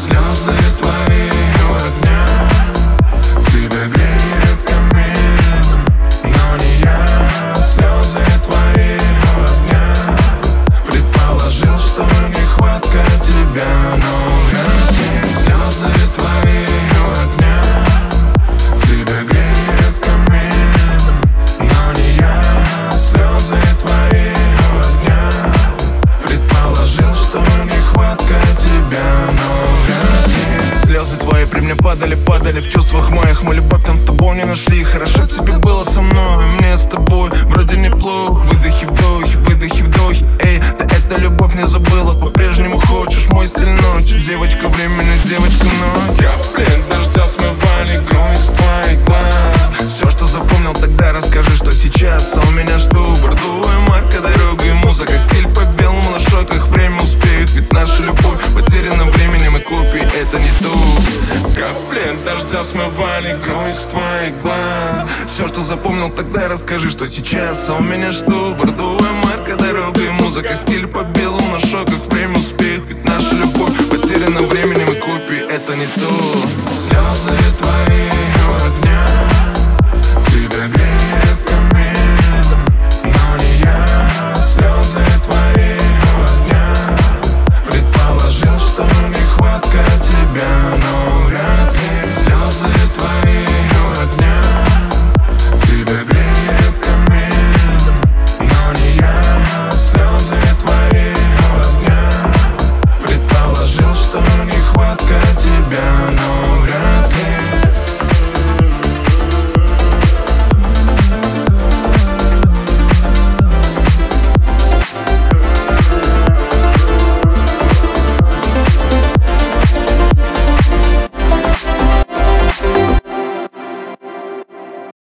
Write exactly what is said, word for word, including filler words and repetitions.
Слезы твои у огня, тебя греет камин, но не я. Слезы твои у огня, предположил, что нехватка тебя, но вряд ли. Слезы твои у огня, тебя греет камин, но не я. Слезы твои у огня, предположил, что нехватка тебя, но вряд ли. Слезы твои при мне падали, падали в чувствах моих. Мы любовь там с тобой не нашли. Хорошо тебе было со мной, мне с тобой вроде неплохо. Выдохи, вдохи, выдохи, вдохи. Эй, ты эту любовь не забыла, по-прежнему хочешь мой стиль ночи. Девочка времени, девочка ночь. Капли дождя смывали грусть твоих глаз. Все, что запомнил тогда, расскажи, что сейчас. А у меня что? Бордовая марка, дорога и музыка. Стиль по белому на шоках, время успеет. Ведь наша любовь потеряна временем и копий, это не то. Капли дождя смывали грусть твоих глаз. Все, что запомнил тогда, расскажи, что сейчас. А у меня что? Бордовая марка, дорога и музыка. Стиль по белому на шоках, время успех. Ведь наша любовь потеряна временем и копии, это не то. Слезы твои